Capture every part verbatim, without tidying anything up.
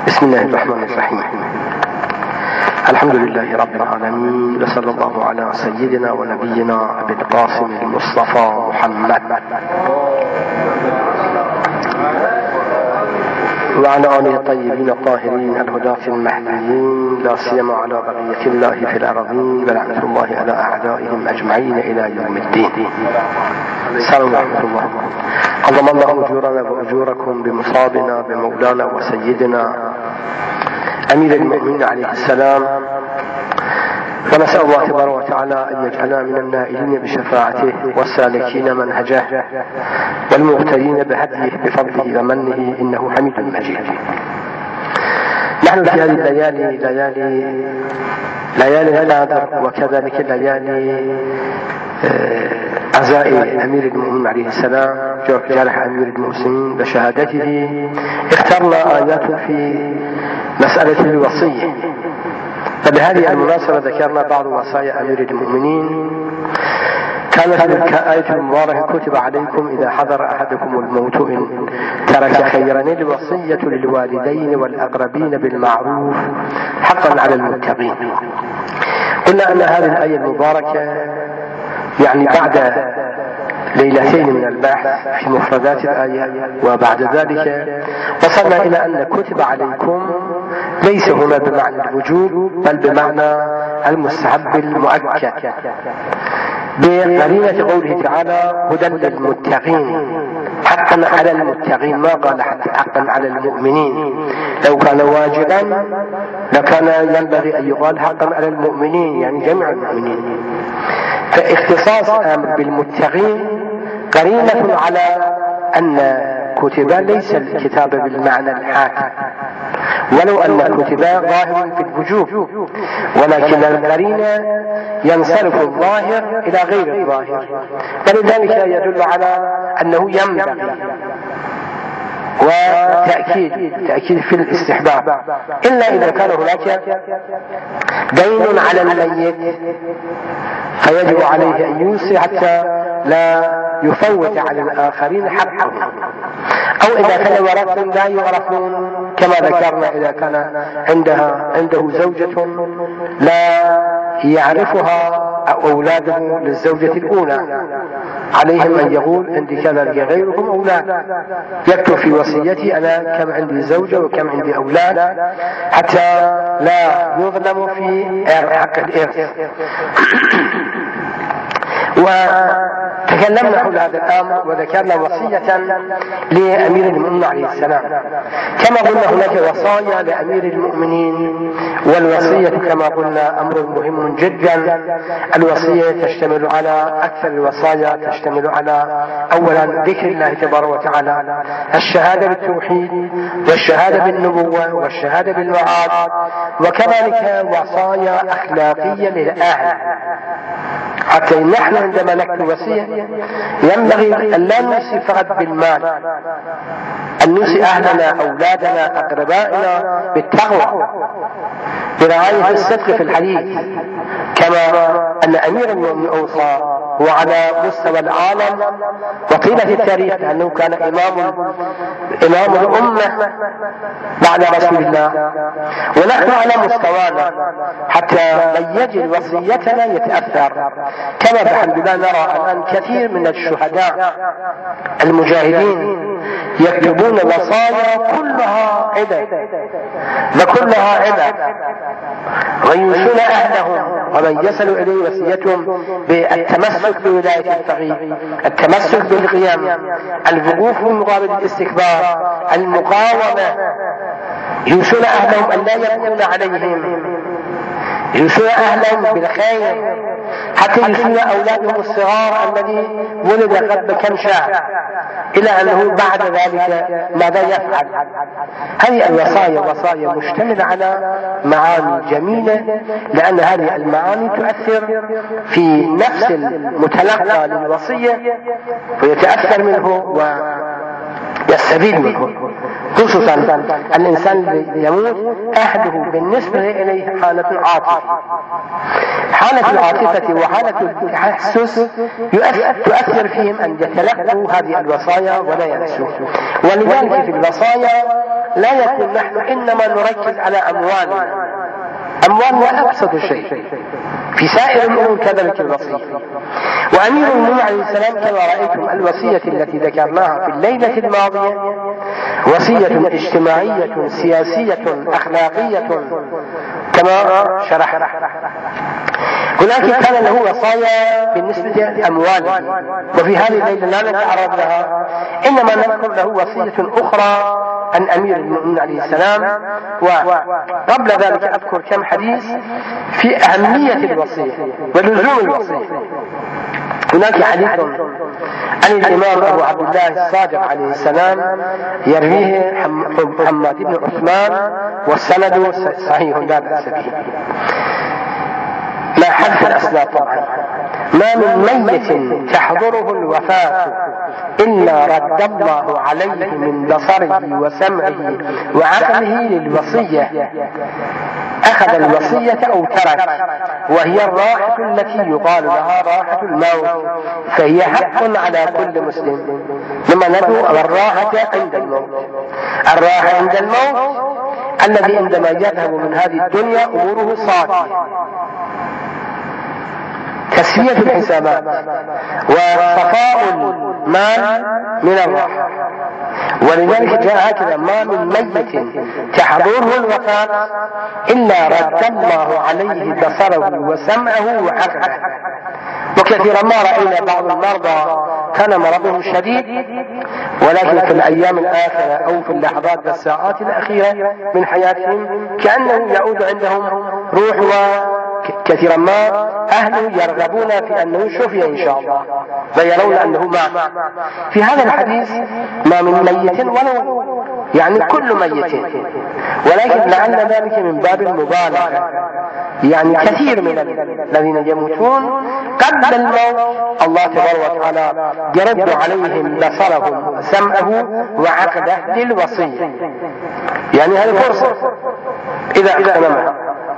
بسم الله الرحمن الرحيم. الحمد لله رب العالمين، وصلى الله على سيدنا ونبينا أبي القاسم المصطفى محمد وعلى آله الطيبين الطاهرين الهداة المهديين، لا سيما على بقية الله في الأرضين، ولعنة الله على أعدائهم أجمعين إلى يوم الدين. السلام ورحمة الله. قدم الله أجورنا وأجوركم بمصابنا بمولانا وسيدنا أمير المؤمنين عليه السلام، ونسأل الله تبارك وتعالى أن يجعلنا من النائلين بشفاعته والسالكين منهجه والمغترين بهديه بفضله ومنه، إنه حميد مجيد. نحن في هذه الليالي ليالي ليالي القدر، وكذلك ليالي عزاء أمير المؤمنين عليه السلام، جرح أمير المسلمين بشهادته. اخترنا آيات في مسألة الوصية، فبهذه المناسبة ذكرنا بعض وصايا أمير المؤمنين. كانت الآية المباركة: كتب عليكم إذا حضر أحدكم الموت إن ترك خيرا الوصية للوالدين والأقربين بالمعروف حقا على المتقين. قلنا أن هذه الآية المباركة يعني بعد ليلتين من البحث في مفردات الآية، وبعد ذلك وصلنا إلى أن كتب عليكم ليس هنا بمعنى الوجوب، بل بمعنى المستحب المؤكد، بقرينة قوله تعالى: هدى للمتقين حقا على المتقين، ما قال حقا على المؤمنين. لو كان واجبا لكان ينبغي أن يقال حقا على المؤمنين، يعني جميع المؤمنين. فاختصاص آمر بالمتقين قرينة على أن كتب ليس الكتاب بالمعنى الحاكم، ولو أن كتب ظاهر في الوجوب، ولكن القرينة ينصرف الظاهر إلى غير الظاهر، فلذلك يدل على أنه ينبغي، وتأكيد تأكيد في الاستحباب، إلا إذا كان هناك دين على الميت فيجب عليه أن يوصي حتى لا يفوت على الآخرين حقه، أو إذا كان ورث لا يعرفون كما ذكرنا، إذا كان عندها عنده زوجة لا يعرفها أو أولاده للزوجة الأولى، عليهم أن يقول: عندي كذلك غيرهم أولاد، يكتب في وصيتي أنا كم عندي زوجة وكم عندي أولاد، حتى لا يظلم في حق الإرث. وتكلمنا حول هذا الأمر وذكرنا وصية لأمير المؤمنين عليه السلام. كما قلنا هناك وصايا لأمير المؤمنين، والوصية كما قلنا أمر مهم جدا. الوصية تشتمل على أكثر الوصايا، تشتمل على أولا ذكر الله تبارك وتعالى، الشهادة بالتوحيد، والشهادة بالنبوة، والشهادة بالوعاد، وكذلك وصايا أخلاقية للأهل، حتى نحن عندما نكتب وصية ينبغي أن لا نوصي فقط بالمال، أن نوصي أهلنا، أولادنا، أقربائنا بالتقوى، برعاية الصدق في الحديث، كما أن أمير المؤمنين أوصى وعلى مستوى العالم وطيلة التاريخ، لأنه كان إمام إمام الأمة بعد رسول الله، ونحن على مستوانا حتى من يجد وصيتنا يتأثر. كما بحمد الله نرى الآن كثير من الشهداء المجاهدين يكتبون وصايا كلها عدة وكلها عدة، ويوصون أهلهم ومن يصل إليه وصيتهم بالتمسك بولاية الفقيه، التمسك بالقيم، الوقوف مقابل الاستكبار، المقاومة، يوصون أهلهم أن لا يكون عليهم، يوصون أهلهم بالخير، حتى يوصون أولادهم الصغار الذي ولد قبل كم شهر، إلى أنه بعد ذلك ماذا يفعل. هذه الوصايا وصايا مشتملة على معاني جميلة، لأن هذه المعاني تؤثر في نفس المتلقى للوصية ويتأثر منه ويستفيد منه. خصوصا الإنسان الذي يموت أهله بالنسبة إليه حالة عاطفة، حالة العاطفة وحالة التحسس تؤثر فيهم أن يتلقوا هذه الوصايا ولا ينسوا. ولذلك في الوصايا لا يكون نحن إنما نركز على أموالنا. أموالنا أبسط شيء، في سائر الأمور كذلك الوصية. وأمير المؤمنين عليه السلام كما رأيتم الوصية التي ذكرناها في الليلة الماضية وصية اجتماعية سياسية أخلاقية كما شرح. هناك كان له وصايا بالنسبة للأموال، وفي هذه الليلة لا نتعرض لها، إنما نذكر له وصية أخرى عن أمير المؤمنين عليه السلام. وقبل ذلك أذكر كم حديث في أهمية الوصية ولزوم الوصية. هناك حديث عن الإمام أبو عبد الله الصادق عليه السلام يرويه حماد بن عثمان والسند صحيح لا بأس به، لا حذف الأسباب طبعا: ما من ميت تحضره الوفاة إلا رد الله عليه من بصره وسمعه وعقله للوصية، أخذ الوصية أو ترك، وهي الراحة التي يقال لها راحة الموت، فهي حق على كل مسلم. لما ندعو الراحة عند الموت، الراحة عند الموت الذي عندما يذهب من هذه الدنيا أموره صافية، تسوية الحسابات وصفاء المال من الراحة. ولذلك جاء هكذا: ما من ميت تحضره الوفاة إلا رد الله عليه بصره وسمعه وعقله. وكثيرا ما رأينا بعض المرضى كان مرضهم شديد، ولكن في الأيام الآخرة أو في اللحظات والساعات الأخيرة من حياتهم كأنه يعود عندهم روح، وكثيرا ما أهله يرغبون في أنه شفي إن شاء الله ويرون أنه مات. في هذا الحديث ما من ميت ولو يعني كل ميت، ولكن لعل ذلك من باب المبالغة، يعني كثير من الذين يموتون قبل الموت الله تبارك وتعالى يرد عليهم بصرهم سمعه وعقله للوصية، يعني هذه فرصة إذا اغتنمها.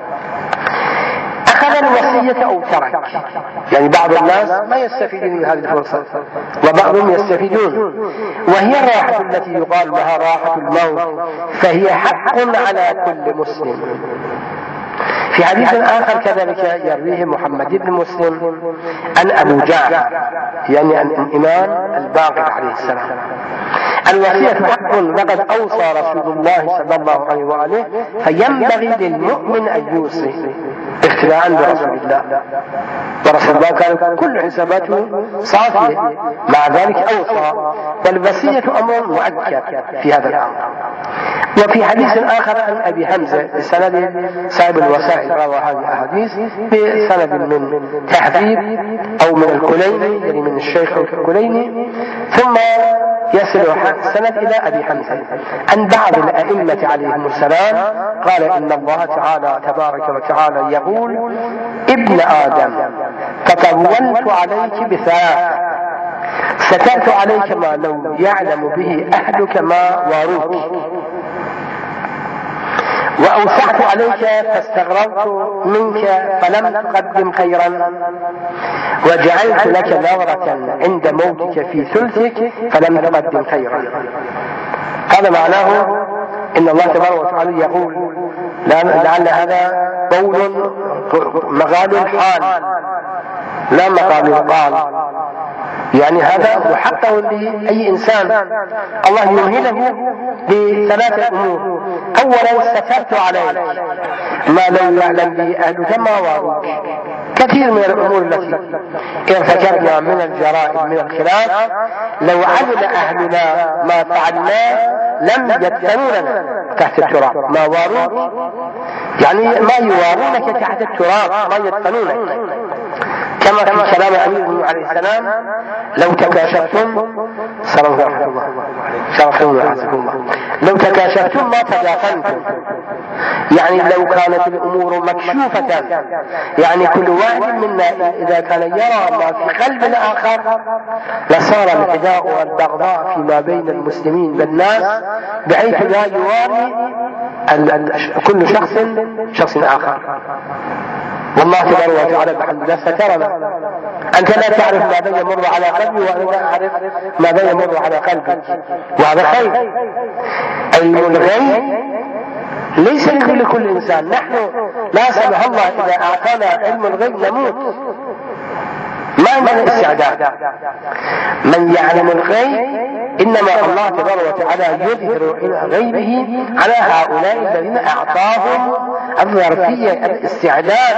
أخذ الوصية أو ترك، يعني بعض الناس ما يستفيدون من هذه الفرصة وبعضهم يستفيدون، وهي الراحة التي يقال لها راحة الموت، فهي حق على كل مسلم. في حديث آخر كذلك يرويه محمد بن مسلم عن أبو جعفر يعني الإمام الباقر عليه السلام: الوصية حق، لقد أوصى رسول الله صلى الله عليه وآله، فينبغي للمؤمن أن يوصي اقتداء برسول الله. ورسول الله كان كل حساباته صافية، مع ذلك أوصى، والوصية أمر مؤكد في هذا الأمر. وفي حديث آخر عن أبي حمزة بسند صاحب الوسائل روى هذه الأحاديث بسند من تحذيب أو من الكليني، يعني من الشيخ الكليني، ثم يصل السند إلى أبي حمزة عن بعض الأئمة عليهم السلام قال: إن الله تعالى تبارك وتعالى يقول: ابن آدم تطولت عليك بثلاث، سترت عليك ما لو يعلم به أهلك ما واروك، وأوسعت عليك فاستغربت منك فلم تقدم خيرا، وجعلت لك نظرة عند موتك في ثلثك فلم تقدم خيرا. هذا معناه إن الله تبارك وتعالى يقول: لعل هذا قول مقال الحال لا مقال القال، يعني هذا محقق لأي إنسان. الله يمهله بثلاثة أمور: أولا سترت عليك ما لو يعلم به أهلك ما واروك. كثير من الأمور التي ارتكبنا من الجرائم من الخلاف لو علم أهلنا ما فعلنا لم يدفنوننا تحت التراب. ما واروك يعني ما يوارونك تحت التراب، ما يدفنونك، كما في كلام أمير عليه السلام: لو تكاشفتم صلى الله عليه وسلم لو تكاشفتم ما تدافنتم، يعني لو كانت الأمور مكشوفة، يعني كل واحد منا إذا كان يرى ما في قلب الآخر لصار العداء والبغضاء فيما بين المسلمين والناس، بحيث لا يواري كل شخص شخص آخر. والله تبارك وتعالى بحمد الله سترنا أنت لا تعرف ما بين يمر على قلبي وأنا لا أعرف ما بين يمر على قلبي، وهذا خير. علم الغيب ليس لكل كل إنسان. نحن لا سمح الله إذا أعطانا علم الغيب نموت، ما عندنا استعداد. من يعلم الغيب إنما الله تبارك وتعالى يظهر غيبه على هؤلاء الذين أعطاهم الظرفية الاستعداد،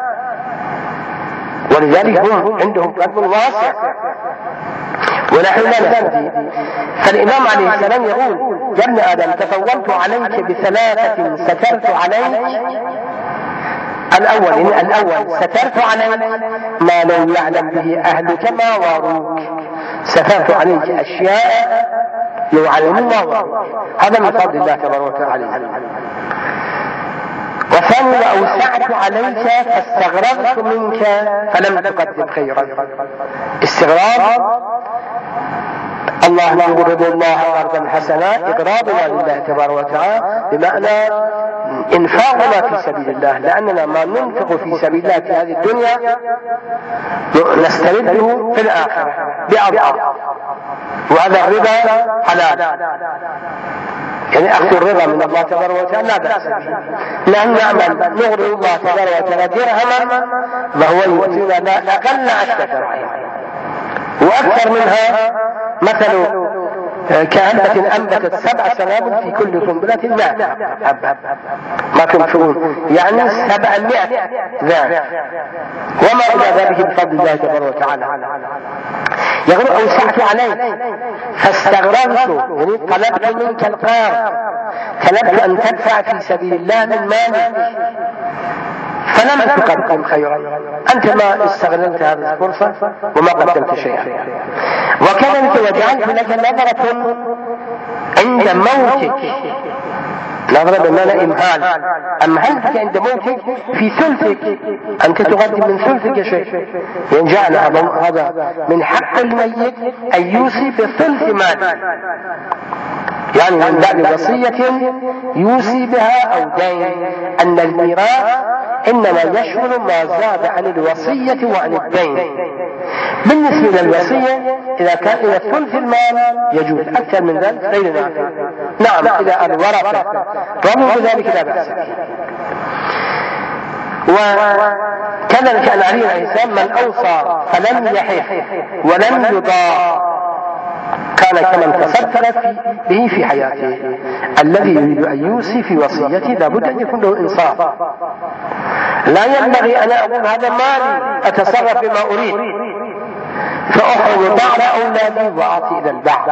ولذلك هم عندهم قلب واسع ونحن لا نستطيع. فالإمام عليه السلام يقول: يا ابن آدم تفضلت عليك بثلاثة سترت عليك. الأول الأول سترت عليك ما لو يعلم به أهلك ما واروك. سترت عليك أشياء لو علموا ما واروك، هذا من فضل الله تبارك وتعالى. وثاني: وأوسعت عليك فاستغربت منك فلم تقدم خيرا. استغراب، الله يقرض الله قرضا حسنا، إقراضنا لله تبارك وتعالى بمعنى إنفاقنا في سبيل الله، لأننا ما ننفق في سبيل الله في هذه الدنيا نسترده في الآخرة بأضعاف، وهذا الربا حلال، يعني أخذ الربا من الله تبارك وتعالى لا بأس به. لأن نعمل نغرض الله تبارك وتعالى درهما وهو يؤتينا أقل عشرة درهم وأكثر منها، مثل كهنة أنبتت سبع سنابل في كل سنبلة مائة حبة، ما تنفقون يعني سبعمائة ذات، وما إلى ذلك بفضل الله تبارك وتعالى. يقول: أوسعت عليك فاستغربت، يعني طلبت منك القرض، طلبت أن تدفع في سبيل الله من مالك فلم تقدم خيرا. أنت ما استغللت هذه الفرصة وما قدمت شيئا. وكذلك وجعلت لك نظرة عند موتك، نظرة بمعنى إمهال، أمهلتك عند موتك في ثلثك، أنت تقدم من ثلثك شيء، يعني جعل هذا من حق الميت أن يوصي بثلث مال، يعني من بعد وصية يوصي بها أو دين، أن الميراث إنما يشمل ما زاد عن الوصية وعن الدين. بالنسبة للوصية إذا كان إلى ثلث المال يجوز، أكثر من ذلك غير نافع. نعم إذا الورثة رضوا بذلك لا بأس. وكذلك عن علي عليه السلام: من أوصى فلم يحف ولم يضار كان كمن تصدق به في حياته. الذي يريد أن يوصي في وصيته لابد أن يكون له إنصاف. لا ينبغي أن أقول هذا مالي أتصرف بما أريد فأخرج بعض أولادي وأعطي إلى البعض،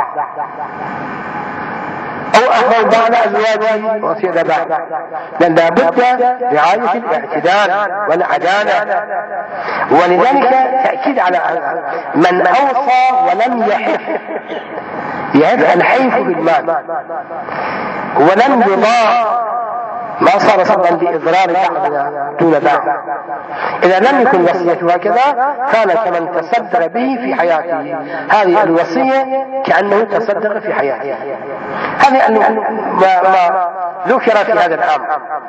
أو أخرج بعض أزواجي وأعطي إلى بعض، لأن لابد رعاية الاعتدال والعدالة. ولذلك تأكيد على من أوصى ولم يحف، يحف الحيف بالمال، ولم يضار، ما صار صبا بإضرار بعضنا دون بعض. إذا لم يكن وصيته هكذا كان كمن تصدق به في حياته. هذه الوصية كأنه تصدق في حياته. هذه ما, ما ذكر في هذا الأمر.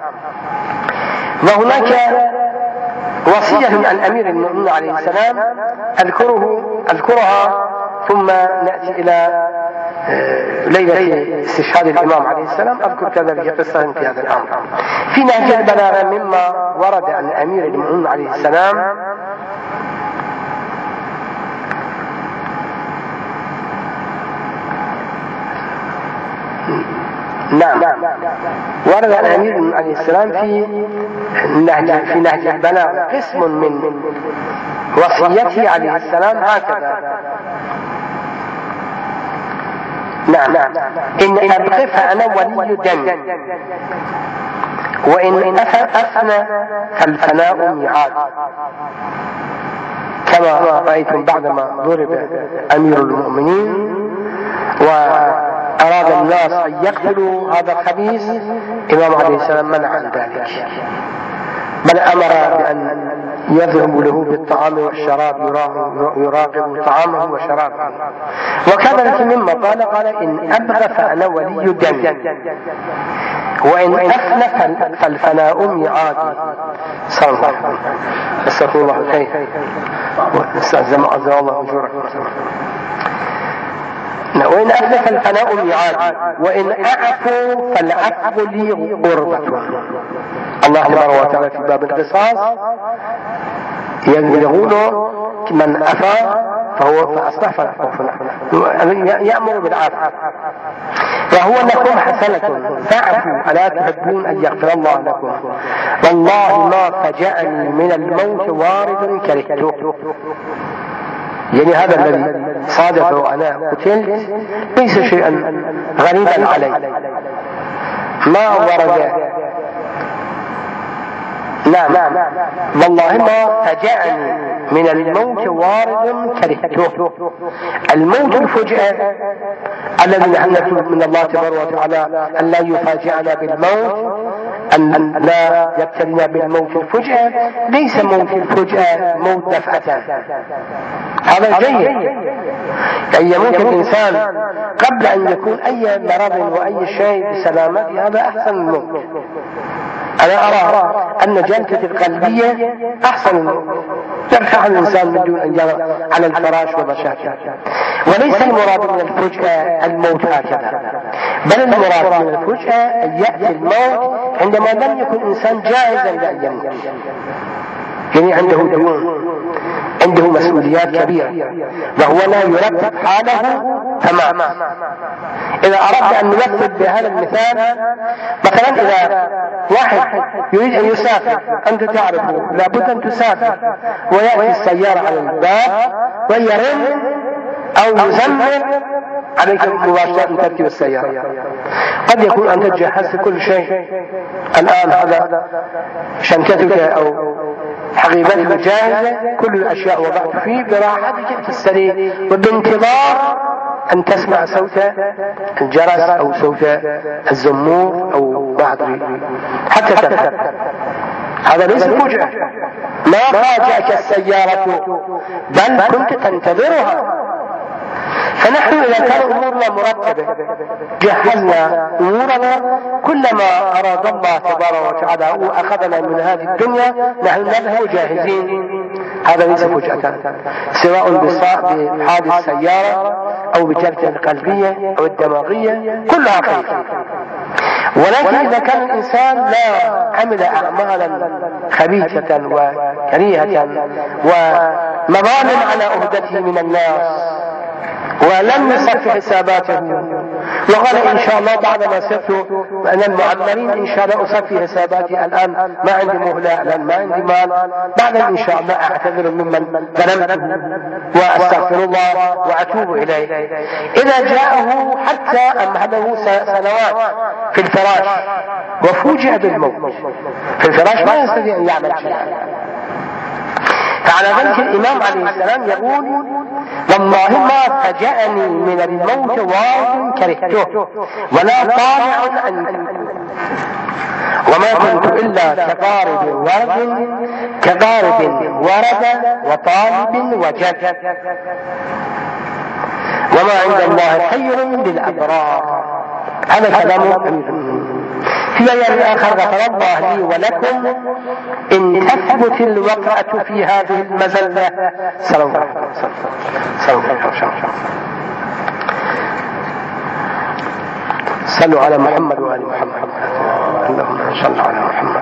وهناك وصية عن أمير المؤمنين عليه السلام أذكره أذكرها ثم نأتي إلى ليلة استشهاد الإمام عليه السلام. أذكر كذلك قصة في هذا الأمر. في نهج البلاغة مما ورد عن أمير المؤمنين عليه السلام نعم ورد عن أمير عليه السلام في نهج في نهج البلاغة قسم من وصيته عليه السلام هكذا: نعم إن أبغي فأنا ولي دم، وإن أفنى فالفناء ميعاد. كما رأيتم بعدما ضرب أمير المؤمنين وأراد الناس أن يقتلوا هذا الخبيث، الإمام عليه السلام منع عن ذلك، بل أمر بأن يذهب له بالطعام والشراب، يراقب طعامه وشرابه. وكذلك مما قال قال: إن أبغى فأنا ولي دم، وإن أفنى فالفناء ميعادي. صلى استغفر الله الخير واستعزم عز الله أجوركم. وإن أفنى فالفناء ميعادي وإن أعفوا فالعفو لي قربة. الله تبارك وتعالى في باب القصاص يقول من أفى فهو فأصلح فلا خوف يأمر بالعفو. وهو لكم حسنة فاعفوا ألا تحبون أن يغفر الله لكم والله ما فجأني من الموت وارد كرهته. يعني هذا الذي صادفه وأنا قتلت ليس شيئا غريبا علي، ما ورد. نعم والله ما فجأني من الموت وارد كرهته. الموت الفجأة الذي نحن نطلب من الله تبارك وتعالى أن لا يفاجئنا بالموت، أن لا يبتلينا بالموت الفجأة. ليس موت الفجأة موت دفعة، هذا جيد. أن يموت الإنسان قبل أن يكون أي مرض وأي شيء بسلامته هذا أحسن الموت. أنا أرى أن جلسة القلبية أحسن، يرتاح الإنسان من دون أن يرى على الفراش ومشاكل. وليس المراد من الفجأة الموت هكذا، بل المراد من الفجأة أن يأتي الموت عندما لم يكن الإنسان جاهزا لأن يموت. يعني عنده ديون، عنده مسؤوليات كبيرة، وهو لا يرتب حاله تماما. إذا أردت أن نمثل بهذا المثال، مثلا إذا واحد يريد أن يسافر، أنت تعرف لابد أن تسافر، ويأتي السيارة على الباب ويرن أو يزمر، عليك مباشرة أن تركب السيارة. قد يكون أنت جهزت كل شيء، الآن هذا شنطتك أو حقيبتك جاهزة، كل الأشياء وضعت فيه براحتك في السرير، وبانتظار أن تسمع صوت الجرس أو صوت الزمور أو ما أدري حتى تذهب. هذا ليس فجأة، ما فاجأك السيارة بل كنت تنتظرها. فنحن إذا كان أمورنا مرتبة جهزنا أمورنا، كلما أراد الله تبارك وتعالى وأخذنا من هذه الدنيا نحن نذهب جاهزين. هذا ليس فجأة، سواء بحادث السيارة أو بجلسة القلبية أو الدماغية، كلها خير. ولكن إذا كان الإنسان لا عمل أعمالا خبيثة وكريهة ومظالم على أهدته من الناس ولم يصف حساباته وقال إن شاء الله بعدما صرت أنا المعمرين إن شاء الله أصفي حساباتي، الآن ما عندي مهلة، الآن ما عندي مال، بعد إن شاء الله أعتذر ممن ظلمت وأستغفر الله وأتوب إليه. إذا جاءه حتى أمهله سنوات في الفراش وفوجئ بالموت في الفراش ما يستطيع أن يعمل شيئا. فعلى ذلك الإمام عليه السلام يقول والله ما فجأني من الموت وارد كرهته ولا طامع أن وما كنت إلا كقارب ورد كقارب ورد وطالب وجد وما عند الله خير للأبرار. هذا كلام في الآية الآخر غفر الله لي ولكم إن تثبت الوقعة في هذه المزلة. صلى الله عليه وسلم. صلوا على محمد وآل محمد. اللهم صل على محمد.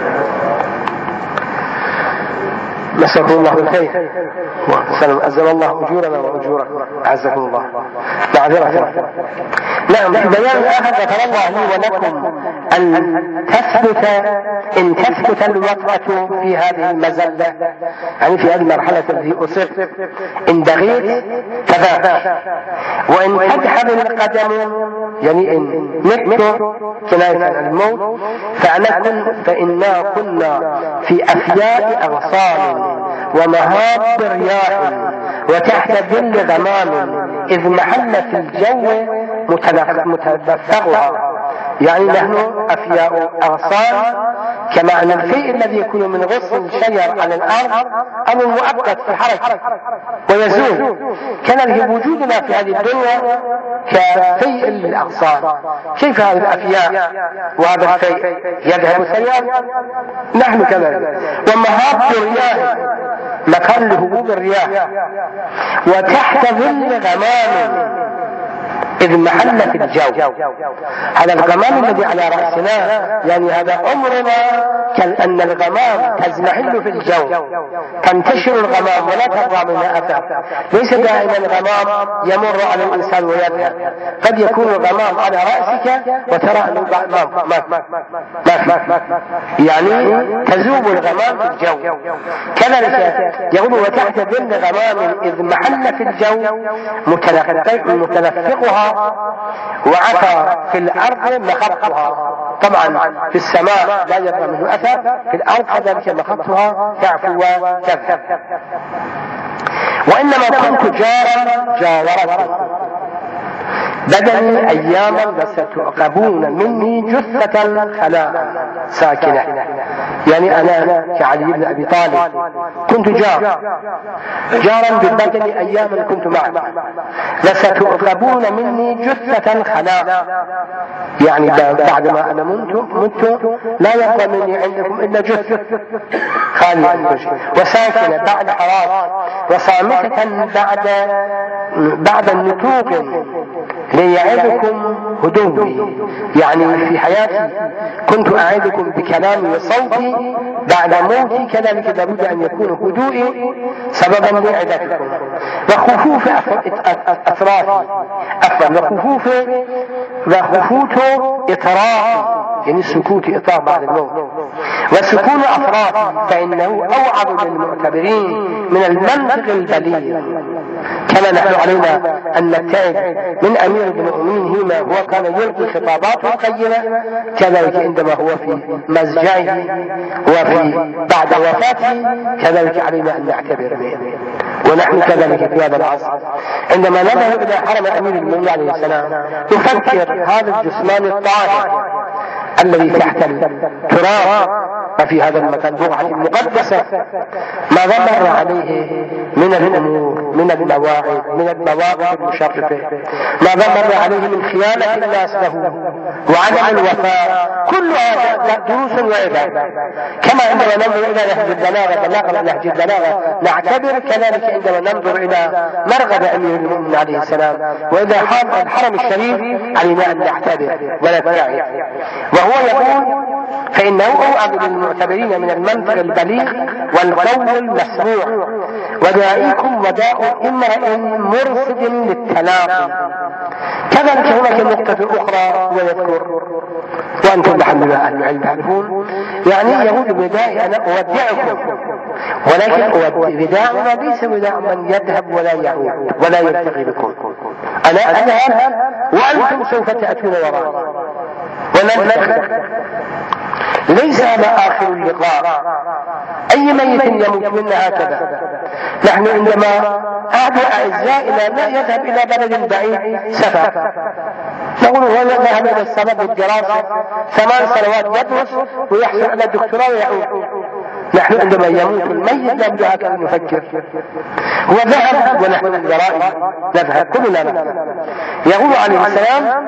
مساكم الله بالخير وسلم. أزل الله أجورنا وأجوركم. أعزكم الله. معذرة. نعم في بيان الآخر غفر الله لي ولكم أن تثبت إن تثبت الوقعة في هذه المزلة، يعني في هذه المرحلة التي أصبت إن بغيت فذاك، وإن تدحض القدم يعني إن مت كناية عن الموت فإنا كنا في أفياء أغصان ومهاب رياح وتحت ظل غمام إذ محل في الجو متدفقها يعني نحن أفياء أغصان، كما أن الفيء الذي يكون من غصن الشجر على الأرض أمر مؤقت في حركة ويزول، كذلك وجودنا في هذه الدنيا كفيء الأغصان. كيف هذه الأفياء وهذا الفيء يذهب سريعا؟ نحن كذلك. ومهاب الرياح مكان لهبوب الرياح، وتحت ظل غمام إذ محل في الجو. هذا الغمام الذي على رأسنا، يعني هذا أمرنا كأن الغمام تزمحل في الجو، تنتشر الغمام ولا تبقى منها أثر. ليس دائما الغمام يمر على الإنسان ويذهب، قد يكون الغمام على رأسك وترى أن الغمام يعني تذوب الغمام في الجو. كذلك يقول وتحت ظل غمام إذ محل في الجو متلفقها وعفى في الأرض مخطها. طبعا في السماء لا يبقى منه أثر، في الأرض كذلك مخطها تعفو وتذهب. وإنما كنت جارا جاورته بدني أياما لستعقبون مني جثة خلاء ساكنة. يعني أنا كعلي بن أبي طالب كنت جار جارا بالبدن أياما كنت معه، لستعقبون مني جثة خلاء، يعني بعدما أنا مت لا يبقى مني عندكم إلا جثة خالية وساكنة بعد حراس، وصامتة بعد بعد النتوق ليعدكم هدومي. يعني في حياتي كنت أعدكم بكلامي وصوتي، بعد موتي كذلك لابد أن يكون هدوئي سببا لعدتكم وخفوف أطرافي أفضل وخفوف وخفوت إطرافي، يعني السكوت إطار بعد الموت، وسكون أطرافي فإنه أوعظ للمعتبرين من المنطق البليغ. كما نحن علينا أن نبتعد من أمير المؤمنين هنا هو كان يلقي خطاباته القيمة، كذلك عندما هو في مزجعه وفي بعد وفاته كذلك علينا أن نعتبر به. ونحن كذلك في هذا العصر عندما نذهب إلى حرم أمير المؤمنين عليه السلام نفكر هذا الجسمان الطاهر الذي تحت التراب وفي هذا المكان بقعة مقدسة، ماذا مر عليه من الأمور من المواعظ من المواقف المشرفة، ماذا مر عليه من خيانة الناس له وعدم الوفاء، كل هذا دروس وعبر. كما عندما ننظر إلى نهج البلاغة بلاغة نهج البلاغة نعتبر كذلك عندما ننظر إلى مرغب أمير المؤمنين عليه السلام وإذا الحرم الشريف علينا أن نعتبر ونبتعد. وهو يقول فإنه أوعظ للمعتبرين من المنطق البليغ والقول المسموع، ودائكم وداء امرئ مرصد للتلاقي. كذلك هناك نقطة أخرى ويذكر وأنتم بحمد الله أهل العلم تعرفون، يعني يقول بداء أنا أودعكم، ولكن وداعنا ليس وداع من يذهب ولا يعود ولا يلتقي بكم. أنا أذهب وأنتم سوف تأتون وراء ونلتقي، ليس هذا آخر اللقاء. أي ميت يموت منا هكذا. نحن عندما أحد أعزائنا لا يذهب إلى بلد بعيد سفر، نقول هو يذهب إلى السبب الدراسة ثمان سنوات يدرس ويحصل على الدكتوراه ويعود. نحن عندما يموت الميت لا بد هكذا نفكر، هو ذهب ونحن الجرائم نذهب كلنا نذهب. يقول عليه السلام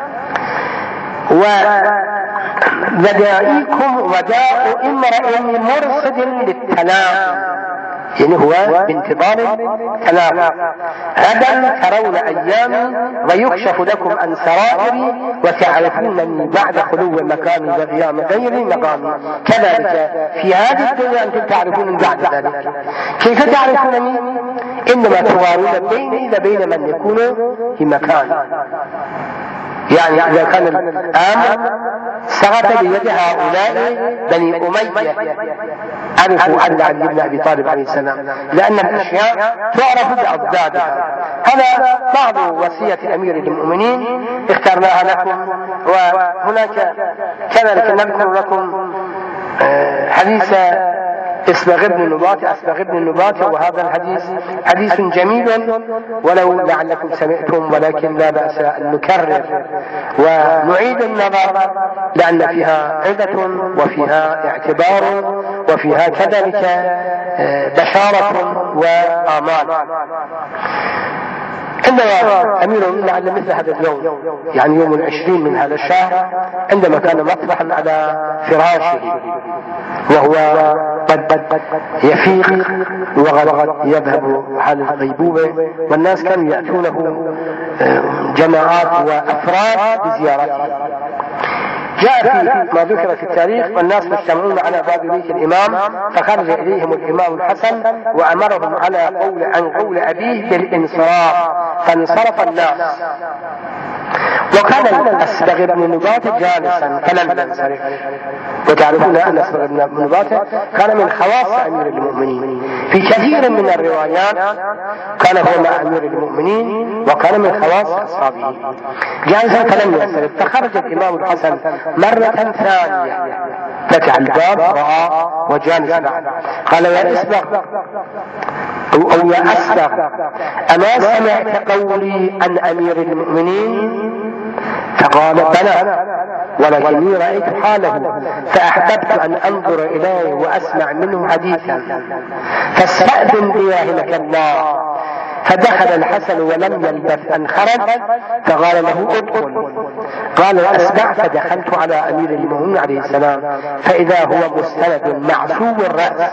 ودائكم وداء امرئ مرصد للتلاقي، يعني هو بانتظار تلاقي. غدا ترون أيامي ويكشف لكم عن سرائري وتعرفونني بعد خلو مكاني وغيام غير مقامي. كذلك في هذه الدنيا أنتم تعرفون بعد ذلك. كيف تعرفونني؟ إنما توارون بيني وبين من يكون في مكان. يعني إذا كان الآن سقط بيد هؤلاء بني أمية عرفوا أن علي بن أبي طالب عليه السلام، لأن الأشياء تعرف بأضدادها. هذا بعض وصية أمير المؤمنين اخترناها لكم. وهناك كذلك نذكر لكم حديث إسبغ بن النباتة أسبغ بن النباتة. وهذا الحديث حديث جميل ولو لعلكم سمعتم، ولكن لا بأس أن نكرر ونعيد النظر لأن فيها عدة وفيها اعتبار وفيها كذلك بشارة وآمان. عندما أمير لعل مثل هذا اليوم يعني يوم العشرين من هذا الشهر عندما كان مطرحا على فراشه وهو قد يفيق وغد يذهب حال الغيبوبة، والناس كانوا يأتونه جماعات وأفراد بزيارته، جاء في ما ذكر في التاريخ والناس مجتمعون على باب بيت الإمام، فخرج إليهم الإمام الحسن وأمرهم على قول عن قول أبيه بالانصراف، فانصرف الناس. وكان أسبغ بن النباتة جالسا فلم ينصرف، وتعرفون أن أسبغ بن النباتة كان من خواص أمير المؤمنين في كثير من الروايات، كان هو مع أمير المؤمنين وكان من خواص أصحابه. جالسا فلم ينصرف، فخرج الإمام الحسن مرة ثانية، فتح الباب رأى وجالس معه، قال يا أسبغ أو يا أسبغ أما سمعت قولي عن أمير المؤمنين؟ فقال بلى، ولكني رأيت حاله فأحببت أن أنظر إليه وأسمع منه حديثا، فاستأذن برحمك الله. فدخل الحسن ولم يلبث أن خرج فقال له ادخل. قال أسمع، فدخلت على أمير المؤمنين عليه السلام فإذا هو مستند معصوب الرأس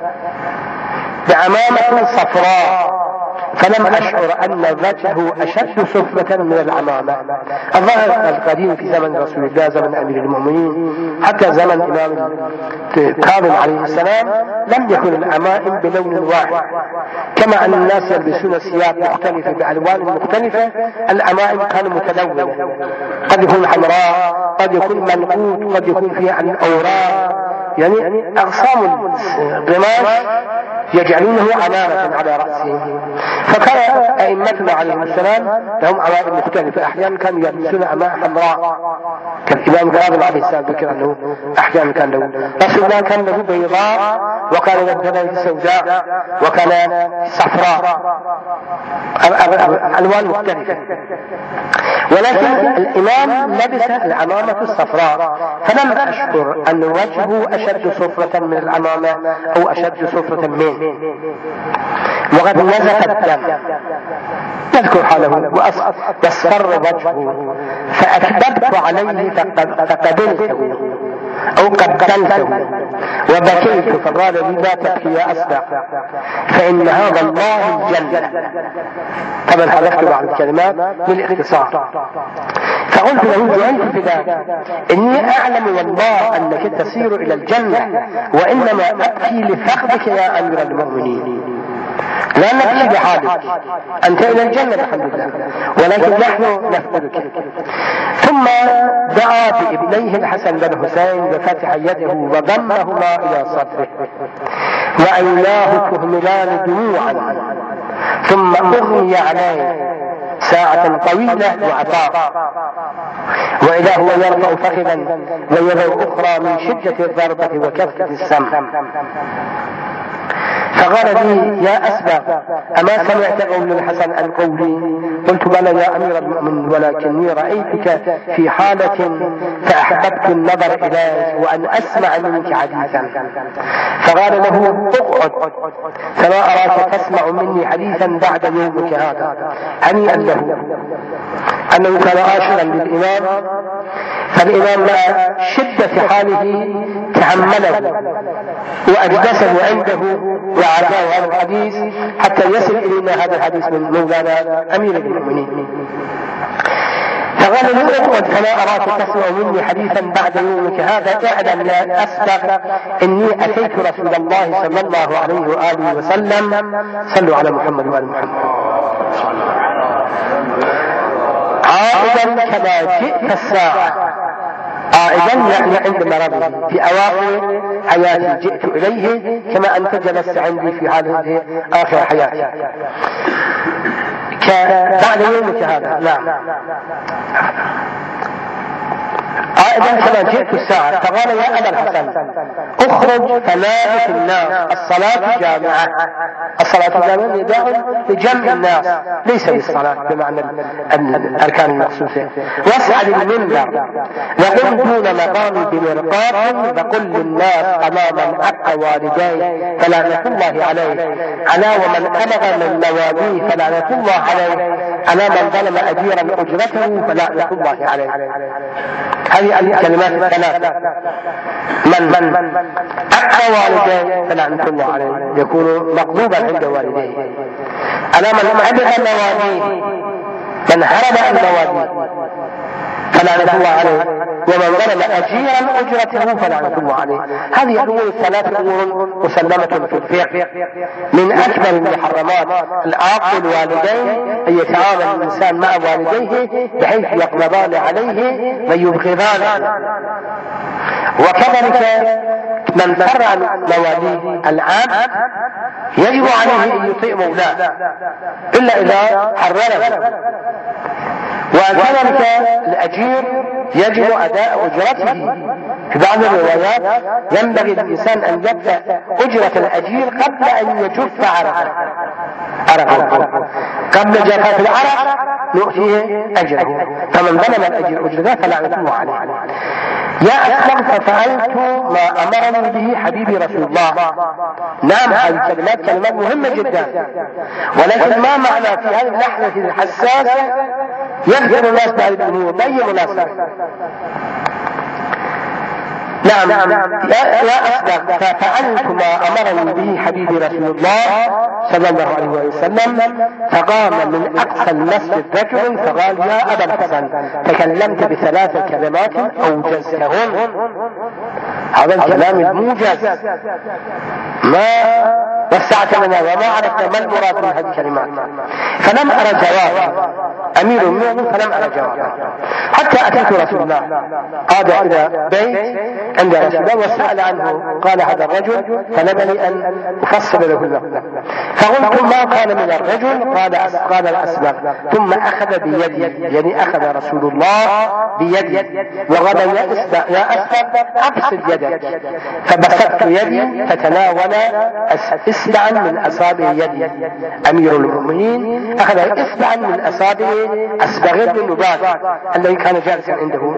بعمامة صفراء، فلم أشعر أن وجهه أشد صفرة من العمامة. الظاهر القديم في زمن رسول الله زمن أمير المؤمنين حتى زمن إمام كاظم عليه السلام لم يكن العمائم بلون واحد، كما أن الناس يلبسون ثياب مختلفة بألوان مختلفة، العمائم كانوا متلونة، قد يكون حمراء، قد يكون منقوط، قد يكون فيها عن أوراق، يعني أقسام القماش يجعلونه علامة على رأسه. فكان أئمتنا عليهم السلام لهم عمائم مختلفة، أحيانا كانوا يلبسون عمائم حمراء كالإمام كاظم عليه السلام، ذكر أنه أحيانا كان له، رسول الله كان له بيضاء وكان له كذلك سوداء وكان صفراء، ألوان مختلفة، ولكن الإمام لبس العمامة الصفراء، فلم أشعر أن وجهه أشد صفرة من العمامة أو أشد صفرة منه، وقد نزف الدم يذكر حاله واصفر وجهه، فأكببت عليه فقبلته أو قبلته وبكيت، فقال لي لا تبكي يا أسبغ فإن هذا الله الجنة. طبعا حذفت بعض الكلمات للاختصار، فقلت له جئت فداك إني أعلم والله أنك تسير إلى الجنة، وإنما أبكي لفقدك يا أمير المؤمنين، لا نبكي بحالك، أنت إلى الجنة الحمد لله، ولكن نحن نفقدك. ثم دعا بابنيه الحسن والحسين وفتح يده وضمهما إلى صدره وعيناه تهملان دموعا، ثم أغمي عليه ساعة طويلة وعطاء، وإذا هو يرفع فخذا ويده أخرى من شدة الضربة وكثرة السم. فقال لي يا أسبغ أما سمعت قول الحسن عن قولي؟ قلت بلى يا أمير المؤمنين، ولكني رأيتك في حالة فأحببت النظر إليك وأن أسمع منك حديثا. فقال له اقعد فما أراك تسمع مني حديثا بعد يومك هذا. هنيئا له أنه كان عاشرا للإمام، فالإمام مع شدة حاله تحمله وأجلسه عنده وعطاه هذا الحديث حتى يصل إلينا هذا الحديث من مولانا أمير المؤمنين. فقال له اقعد فلا أراك تسمع مني حديثا بعد يومك هذا، اعلم يا أسبغ إني أتيت رسول الله صلى الله عليه وآله وسلم، صلوا على محمد وآل محمد، عائدا كما جئت الساعة، عائدا يعني عند مرضه في أواخر حياتي جئت إليه كما أنت جلست عندي في هذه آخر حياتي، بعد يومك هذا. لا قائدا كما جئت الساعة، فقال يا أبا الحسن اخرج فنادي في الناس الصلاة جامعة. الصلاة جامعة نداء لجمع الناس ليس للصلاة بمعنى الأركان المخصوصة. واصعد المنبر وقل دون مقام بمرقاط وقل للناس ألا من حق والديه فلعنة الله عليه، ألا ومن أبغى من مواليه فلعنة الله عليه، ألا من ظلم أجيرا أجرته فلعنة الله عليه. هذه الكلمات الثلاثة. من من أبغى والديه فلعنة الله عليه يكون مقلوبا عند والديه. ألا من أبغى مواليه من هرب عن مواليه فلعنة الله عليه، ومن ظلم أجيرا أجرته فلعنة الله عليه. هذه الأمور الثلاث أمور مسلمة في الفقه من أكبر المحرمات. العاق الوالدين أن يتعامل الإنسان مع والديه بحيث يقبضان عليه ويبغضانه. وكذلك من فرع مواليه العبد يجب عليه أن يطيع مولاه إلا إذا حرره. وكذلك الأجير يجب أداء أجرته. في بعض الروايات ينبغي للإنسان أن يدفع أجرة الأجير قبل أن يجف عرقه عرقه قبل جفاف العرق نؤتيه أجره. فمن ظلم الأجير أجرته فلعنة الله عليه. يا أسلم ففعلت ما أمرني به حبيبي رسول الله. نعم هذه الكلمات كلمات مهمة جدا، ولكن ما معنى في هذه اللحظة الحساسة يذكر الناس بهذه الأمور بأي مناسبة؟ نعم يا أسلم ففعلت ما أمرني به حبيبي رسول الله صلى الله عليه وسلم. فقام من أقصى المسجد رجل فقال يا أبا الحسن تكلمت بثلاث كلمات أوجزتهن. هذا الكلام الموجز ما وسعت لنا وما عرفنا ما المراد من هذه الكلمات، فلم أرى جوابا. أمير المؤمنين فلم أرى جوابا حتى أتيت رسول الله. قاد إلى بيت عند رسول الله وسأل عنه. قال هذا الرجل فنبني أن أفصل له اللفظ. فقلت ما قال من الرجل؟ قال قال الأسبق. ثم أخذ بيدي، يعني أخذ رسول الله بيدي وغدا يا أسبق يا أسبق أبسط يدك. فبسطت يدي فتناول إصبعا من أصابع يدي. أمير المؤمنين أخذ إصبعا من أصابع أسبغ بن نبات الذي كان جالسا عنده.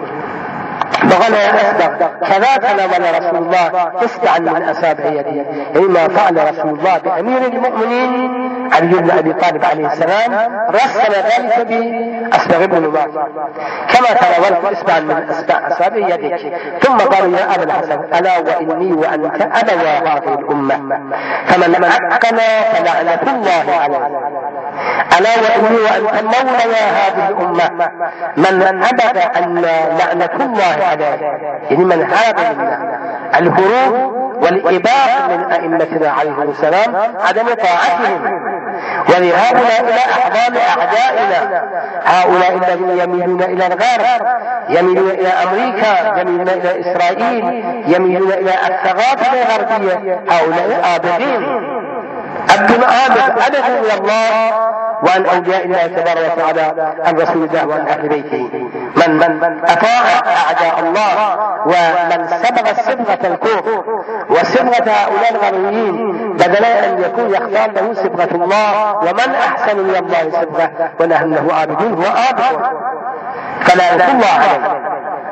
فقال يا أسبغ كذا تناول رسول الله إصبعا من أصابع يدي، يعني ما فعل رسول الله بأمير المؤمنين علي بن أبي طالب عليه السلام رسل ذلك بأسبغ بن نبات كما تناولت إصبعا من أصابع يدك. ثم قال يا أبا الحسن ألا وإني وأنت أبوى هذه الأمة فمن عقنا فلعنة الله عليه. ألا وإني وأنت مولى هذه الأمة من أبد أن لعنة الله عليه، يعني من هذا منا. الهروب والإباء من أئمتنا عليه السلام عدم طاعتهم ولهؤلاء إلى أحضان أعدائنا. هؤلاء الذين يميلون إلى الغرب، يميلون إلى أمريكا، يميلون إلى إسرائيل، يميلون إلى الثقافة الغربية. هؤلاء آبدين أبدوا آبد أبدوا إلى الله وعن أولياء الله تبارك وتعالى عن رسول الله وعن أهل بيته. من من أطاع أعداء الله ومن سبغ صبغة الكفر وصبغة هؤلاء الغربيين بدل أن يكون يختار له صبغة الله. ومن أحسن من الله صبغة ونحن له عابدون هو عابد فلا الله عليه.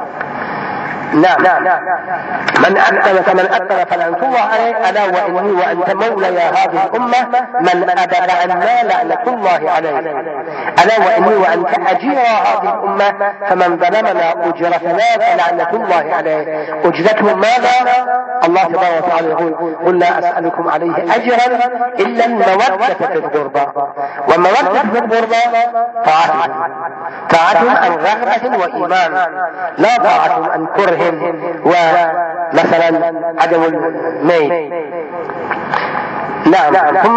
نعم من أبطل فمن أبطل فلعنة الله عليه. ألا وإني وأنت مولى هذه الأمة من أبطل عنا لعنة الله عليه. ألا وإني وأنت أجير هذه الأمة فمن ظلمنا أجرتنا فلعنة الله عليه. أجرتهم ماذا؟ الله تبارك وتعالى يقول قل لا أسألكم عليه أجرا إلا المودة في القربى. والمودة في القربى طاعتهم طاعتهم عن رغبة وإيمان، لا طاعتهم عن كره ومثلا عدم الميل. نعم ثم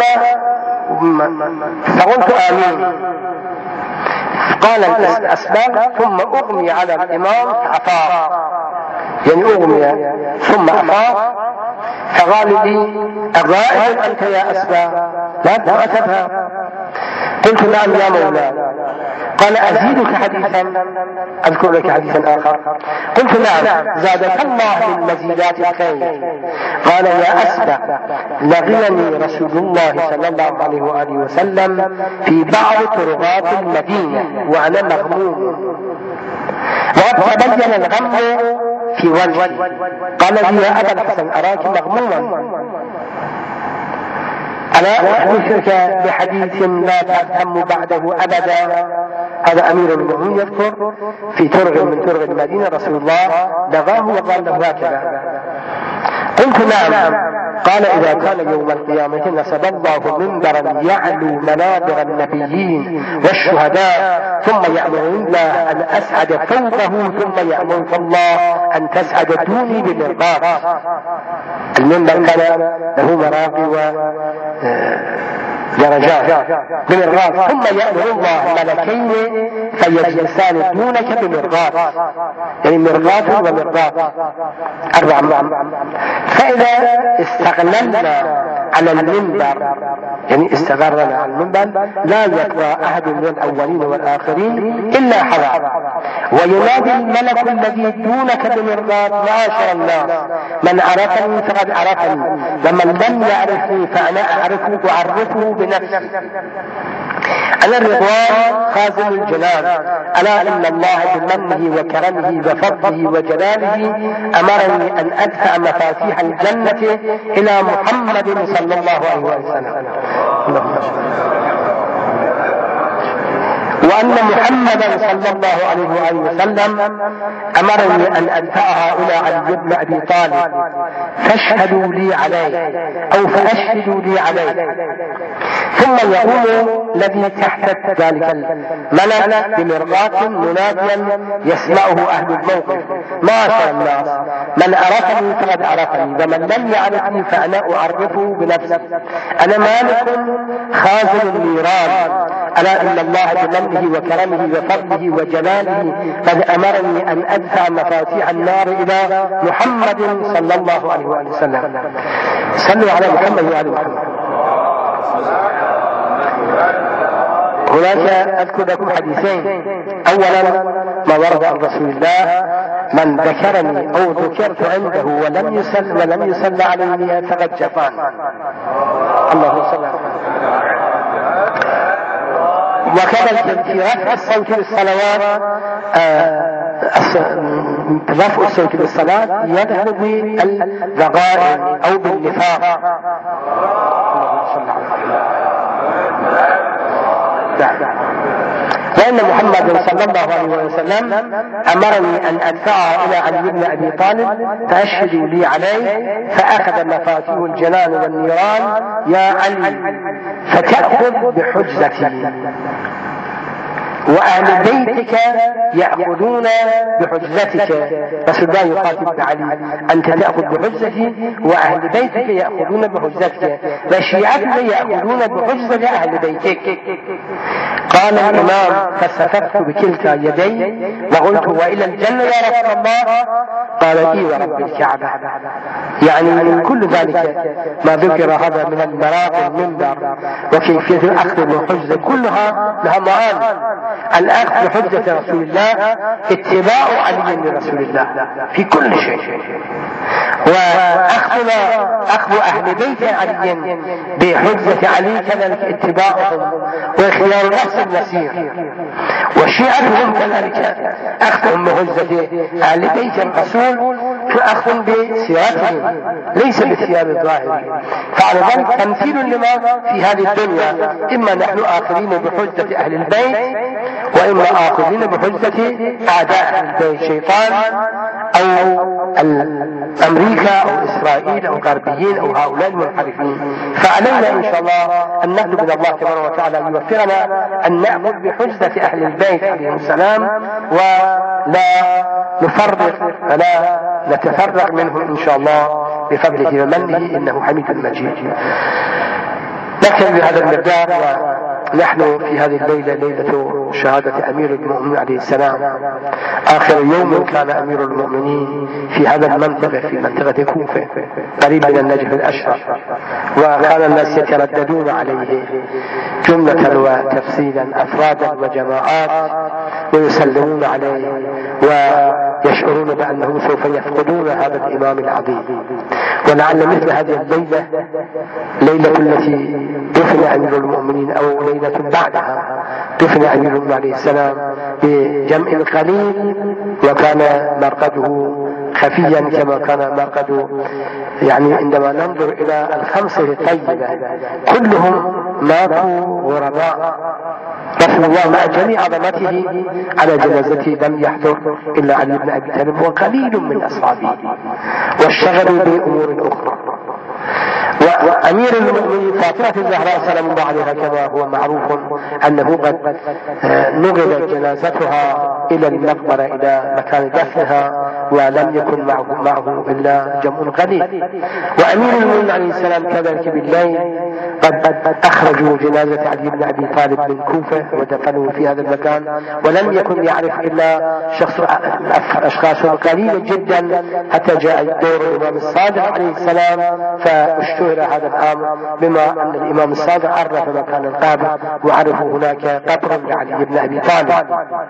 فقلت آمين. قال الأسباب ثم أغمي على الإمام فأفاق، يعني أغمي ثم أفاق. فقال لي الرائد أنت يا أسباب لا تفهم. قلت نعم يا مولاي. قال أزيدك حديثا؟ أذكر لك حديثا آخر. قلت نعم. زادك الله من مزيدات الخير. قال يا أسبق لغيني رسول الله صلى الله عليه وآله وسلم في بعض طرقات المدينة وأنا مغموم، وقد تبين الغم في وجهي. قال لي يا أبا الحسن أراك مغموما، ألا أحدثك بحديث لا تهتم بعده أبدا. هذا أمير المؤمنين يذكر في ترغ من ترغ المدينة رسول الله لغاه وقال له هكذا. قلت نعم. قال إذا كان يوم القيامة نصب الله منبرا يعلو منابر النبيين والشهداء ثم يأمر الله أن أسعد فوقه ثم يأمر الله أن تسعد دوني بمرقاط. المنبر كان له مراقي ودرجات بمرقاط، ثم يأمر الله ملكين فيجلسان دونك بمرقاط، يعني مرقاط ومرقاط أربع. فإذا استغللنا على المنبر، يعني استغرنا على المنبر، لا يقرأ أحد من الأولين والآخرين إلا حضر، وينادي الملك الذي دونك بمرقاط معاشر الناس من عرفني فقد عرفني ومن لم يعرفني فأنا أعرفه وأعرفه بنفسي. أنا الرضوان خازن الجلال، ألا إن الله بمنه وكرمه وفضله وجلاله أمرني أن أدفع مفاتيح الجنة إلى محمد صلى الله عليه وسلم، وأن محمدا صلى الله عليه وآله وسلم أمرني أن أدفعها إلى علي بن أبي طالب فاشهدوا لي عليه أو فأشهدوا لي عليه. ثم يقول الذي تحت ذلك الملك بمرقاط مناديا يسمعه أهل الموقف معاشر الناس من عرفني فقد عرفني ومن لم يعرفني فأنا أعرفه بنفسي. أنا مالك خازن النيران، ألا إن الله بمنه وكرمه وفضله وجلاله قد أمرني أن أدفع مفاتيح النار إلى محمد صلى الله عليه وسلم. صلوا على محمد وعلى محمد. هناك أذكر لكم حديثين. أولا ما ورد عن رسول الله من ذكرني أو ذكرت عنده ولم يصل ولم يصل عليه فقد جفاني. اللهم صل على محمد. وكذا في رفع الصوت بالصلوات، رفع الصوت بالصلاة يدخل بالذغائن أو بالنفاق. وإن محمد صلى الله عليه وسلم أمرني أن أدفعها إلى علي بن أبي طالب فأشهدوا لي عليه، فأخذ مفاتيح الجنان والنيران يا علي فتأخذ بحجتي وأهل بيتك يأخذون بحجتك. رسول الله يخاطب علي أنت تأخذ بحجتي وأهل بيتك يأخذون بحجتك وشيعتك يأخذون بحجة أهل بيتك. قال الإمام فاستفقت بكلتا يدي وقلت وإلى الجنة يا رسول الله؟ قال إي ورب الكعبة. يعني من كل ذلك ما ذكر هذا من المراقي المنبر وكيفية الأخذ بالحجة كلها لها معاني. الأخذ بحجة رسول الله اتباع علي لرسول الله في كل شيء، وأخذنا أخذ أهل بيت علي بحجة علي كذلك اتباعهم وخيار نفس المسير، وشيعتهم كذلك أخذهم بحجة أهل بيت الرسول فأخذ بسيرتهم ليس بالثياب الظاهرة. فعلى ذلك تمثيل لما في هذه الدنيا، إما نحن آخذين بحجة أهل البيت وإما آخذين بحجة أعداء أهل البيت شيطان أو أمريكا أو إسرائيل أو غربيين أو هؤلاء المنحرفين. فعلينا إن شاء الله أن نطلب من الله تبارك وتعالى أن يوفقنا أن نأخذ بحجة أهل البيت عليهم السلام ولا نفرق ولا نتفرق منهم إن شاء الله بفضله ومنه إنه حميد مجيد. نكتب بهذا المقدار ونحن في هذه الليلة ليلة شهادة أمير المؤمنين عليه السلام، آخر يوم كان أمير المؤمنين في هذا المنطقة، في منطقة كوفة قريب من النجف الأشرف، وكان الناس يترددون عليه جملة وتفصيلا، أفرادا وجماعات، ويسلمون عليه ويشعرون بأنهم سوف يفقدون هذا الإمام العظيم. ولعل مثل هذه الليلة ليلة التي دفن أمير المؤمنين أو ليلة بعدها دفن أمير المؤمنين عليه السلام بجمع قليل، وكان مرقده خفيا كما كان مرقده، يعني عندما ننظر إلى الخمسة الطيبة كلهم ماتوا غرباء، رسول الله مع جميع عظمته على جنازته لم يحضر إلا علي بن أبي طالب وقليل من أصحابه، واشتغلوا بأمور أخرى. وأمير المؤمنين فاطمة الزهراء سلام الله عليها كما هو معروف أنه قد نقلت جنازتها إلى المقبرة إلى مكان دفنها، ولم يكن معه, معه إلا جمع قليل. وأمير المؤمنين عليه السلام كذلك بالليل قد أخرجوا جنازة علي بن أبي طالب من كوفة ودفنوا في هذا المكان، ولم يكن يعرف إلا شخص أشخاص قليلة جدا حتى جاء دور الإمام الصادق عليه السلام، فاشتهر هذا الأمر بما أن الإمام الصادق عرف مكان القبر وعرفوا هناك قبر لعلي بن أبي طالب.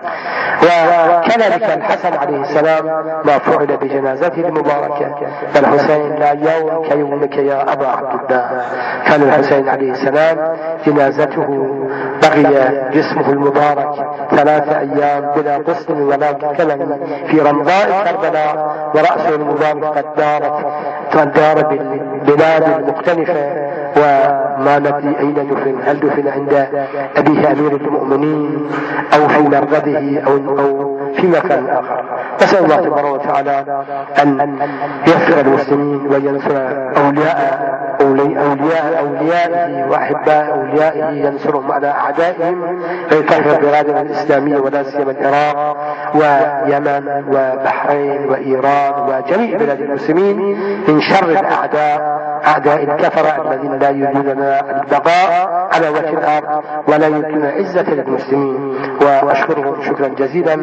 وكذلك الحسن عليه السلام ما فعل بجنازته المباركة، فالحسين لا يوم كيومك يا أبا عبد الله. كان الحسين عليه السلام جنازته بقي جسمه المبارك ثلاثة أيام بلا غسل ولا كلام في رمضاء كربلاء، ورأسه المبارك قد دارت قد دار بالبلاد المختلفة وما ندري أين دفن، هل دفن عند أبيه أمير المؤمنين أو في مرقده أو, أو في مكان آخر. نسأل الله تبارك وتعالى أن يغفر المسلمين وينصر أولياء أولياء أوليائه وأحباء أوليائه، ينصرهم على أعدائهم، ويطهر بلادنا الإسلامية ولا سيما العراق ويمن وبحرين وإيران وجميع بلاد المسلمين من شر الأعداء، أعداء الكفرة الذين لا يريدون لنا البقاء على وجه الأرض ولا يمكن عزة للمسلمين. وأشكرهم شكرا جزيلا